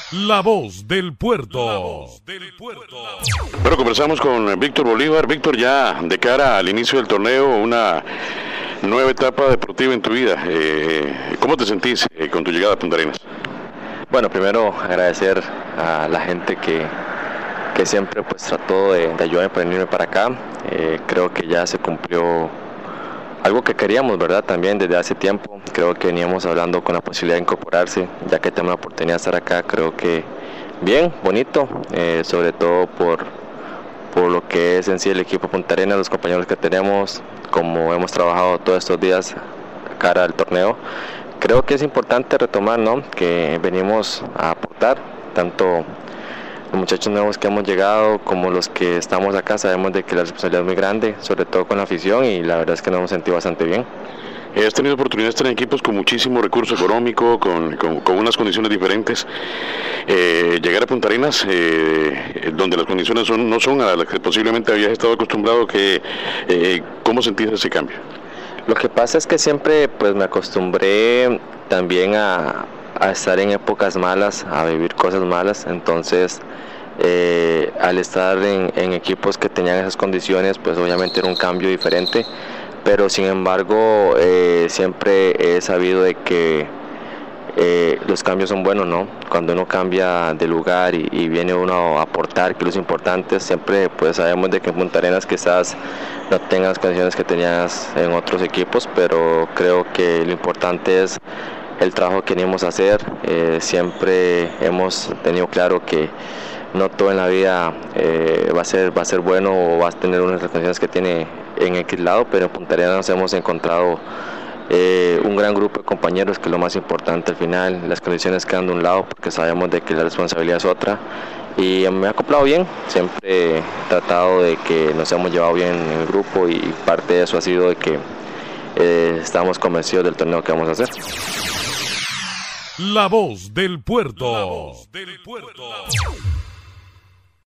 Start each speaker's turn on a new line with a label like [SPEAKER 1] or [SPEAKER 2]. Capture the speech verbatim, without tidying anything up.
[SPEAKER 1] La voz del puerto. La voz del puerto.
[SPEAKER 2] Bueno, conversamos con Víctor Bolívar. Víctor, ya de cara al inicio del torneo, una nueva etapa deportiva en tu vida. Eh, ¿Cómo te sentís eh, con tu llegada a Punta Arenas?
[SPEAKER 3] Bueno, primero agradecer a la gente que, que siempre pues trató de, de ayudarme para venirme para acá. Eh, creo que ya se cumplió algo que queríamos, ¿verdad? También desde hace tiempo. Creo que veníamos hablando con la posibilidad de incorporarse, ya que tengo la oportunidad de estar acá. Creo que bien, bonito, eh, sobre todo por, por lo que es en sí el equipo Punta Arenas, los compañeros que tenemos, como hemos trabajado todos estos días cara al torneo. Creo que es importante retomar, ¿no?, que venimos a aportar, tanto los muchachos nuevos que hemos llegado como los que estamos acá. Sabemos de que la responsabilidad es muy grande, sobre todo con la afición, y la verdad es que nos hemos sentido bastante bien.
[SPEAKER 2] Has tenido oportunidad de estar en equipos con muchísimo recurso económico, con, con, con unas condiciones diferentes. Eh, llegar a Punta Arenas, eh, donde las condiciones son, no son a las que posiblemente habías estado acostumbrado, que, eh, ¿cómo sentís ese cambio?
[SPEAKER 3] Lo que pasa es que siempre pues me acostumbré también a, a estar en épocas malas, a vivir cosas malas. Entonces eh, al estar en, en equipos que tenían esas condiciones, pues obviamente era un cambio diferente, pero sin embargo eh, siempre he sabido de que eh, los cambios son buenos, ¿no? Cuando uno cambia de lugar y, y viene uno a aportar, que los importantes, siempre pues sabemos de que en Punta Arenas quizás no tengan las condiciones que tenías en otros equipos, pero creo que lo importante es el trabajo que venimos a hacer. Eh, siempre hemos tenido claro que no todo en la vida eh, va a ser va a ser bueno o va a tener unas condiciones que tiene en X lado, pero en Punta Arenas nos hemos encontrado eh, un gran grupo de compañeros, que es lo más importante al final. Las condiciones quedan de un lado porque sabemos de que la responsabilidad es otra, y me he acoplado bien. Siempre he tratado de que nos hemos llevado bien en el grupo, y parte de eso ha sido de que eh, estamos convencidos del torneo que vamos a hacer.
[SPEAKER 1] La voz del puerto. La voz del puerto.